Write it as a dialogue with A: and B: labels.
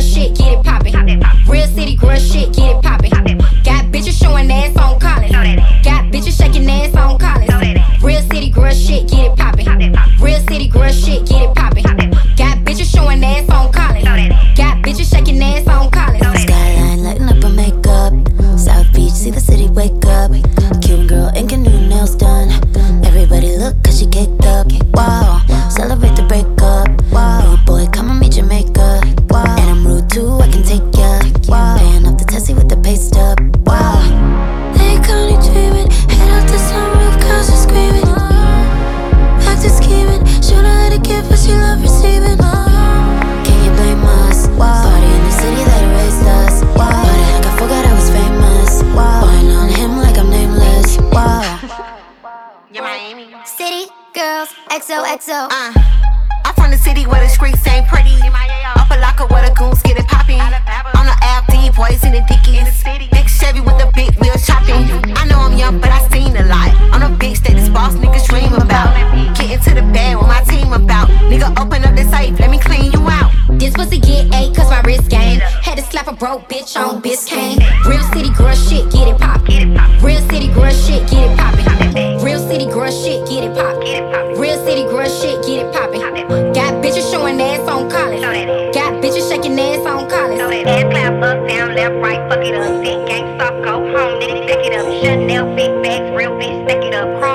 A: girl shit, get it poppin'. Real city girl shit, get it poppin'. Got bitches showing ass on college. Got bitches shaking ass on college. Real city girl shit, get it poppin'. Real city girl shit, get it poppin'. Got bitches showing ass on college. Got bitches shaking ass on college.
B: Skyline lighting up her makeup. South Beach, see the city wake up. Cuban girl ain't getting new nails done. Everybody look cause she caked up. Wow, celebrate the breakup. Wow, rude boy, come and meet Jamaica. Wow, and I'm rude too, I can take ya. Wow, paying off the Tessie with the pay stub. Wow, they call me dreaming. Head out the sunroof, girls are screaming. Back to scheming. Should I let it give what she love receiving? Can you blame us? Wow, party in the city that erased us. Wow, party like I forgot I was famous. Wow, wine on him like I'm nameless. Wow.
C: You're Miami.
A: City girls, XOXO.
C: I'm from the city where the streets ain't pretty. Upper locker where the goons get it poppin'. On the Ave, boys in the dickies. Big Chevy with the big wheels chopping. I know I'm young, but I seen a lot. On a big stage, this boss niggas dream about. Get into the bed with my team about. Nigga, open up the safe, let me clean you out.
A: This pussy get ate cause my wrist game. Had to slap a broke bitch on Biscayne. Real city girl shit, get it poppin'. Real city girl shit, get it poppin'. Real city girl shit, get it poppin'. Real city girl shit, get it poppin'. Got bitches showing ass on college. Got bitches shaking ass on college.
C: Head clap up, down, left, right, fuck it up. Big gang, soft, go home, nigga, pick it up. Chanel, big bags, real bitch, stack it up.